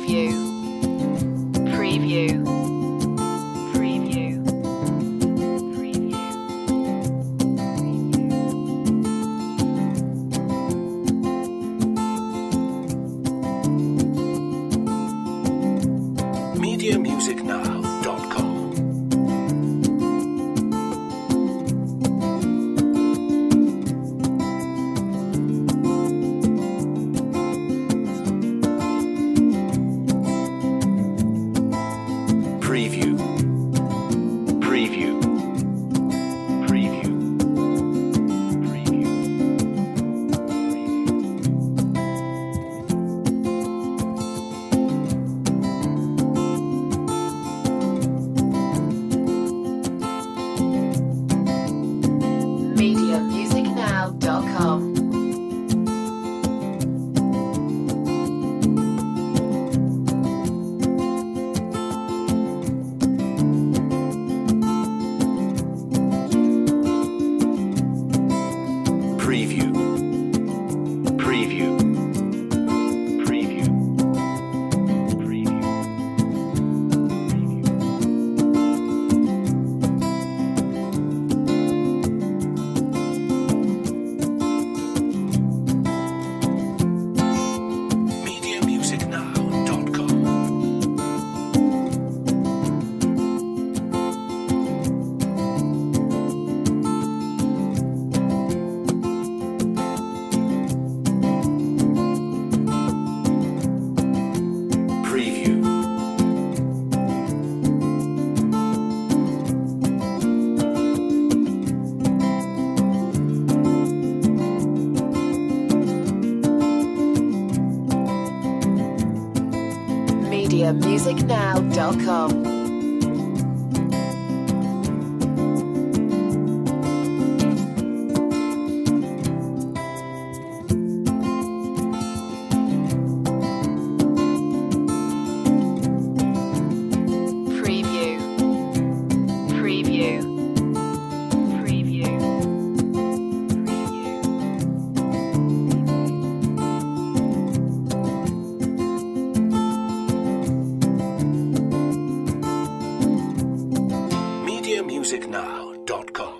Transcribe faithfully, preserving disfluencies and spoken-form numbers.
Preview. Preview. Preview. Preview. media music now dot com Preview. Preview. Preview. Preview. media music now dot com. Preview. Preview. Preview. Preview. media music now dot com Preview. media music now dot com. Preview. Preview. Preview. media music now dot com